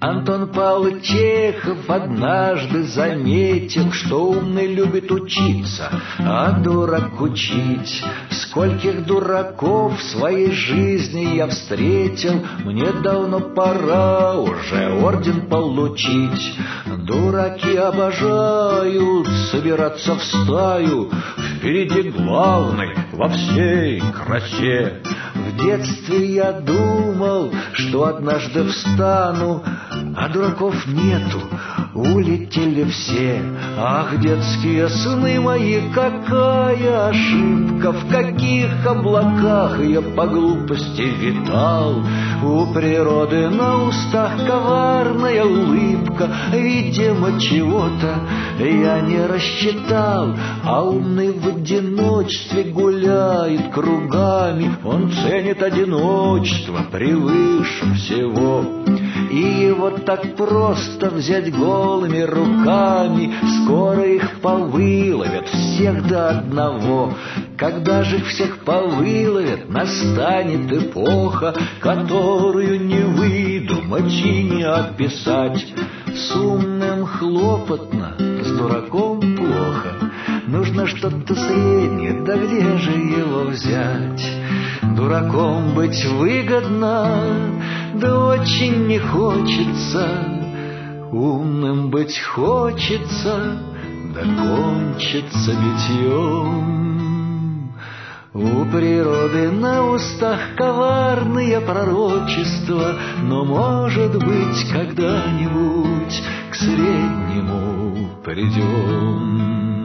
Антон Павлович Чехов однажды заметил, что умный любит учиться, а дурак учить. Скольких дураков в своей жизни я встретил, мне давно пора уже орден получить. Дураки обожают собираться в стаю, впереди главный во всей красе. В детстве я думал, что однажды встану, а дураков нету, улетели все. Ах, детские сны мои, какая ошибка, в каких облаках я по глупости витал. У природы на устах коварная улыбка, видимо, чего-то я не рассчитал. А умный в одиночестве гуляет кругами, он ценит одиночество превыше всего. И его так просто взять голыми руками, скоро их повыловят всех до одного. Когда же их всех повыловят, настанет эпоха, которую не выдумать и не описать. С умным хлопотно, с дураком плохо, нужно что-то среднее, да где же его взять? Дураком быть выгодно, да очень не хочется, умным быть хочется, да кончится битьем. У природы на устах коварные пророчества, но, может быть, когда-нибудь к среднему придем.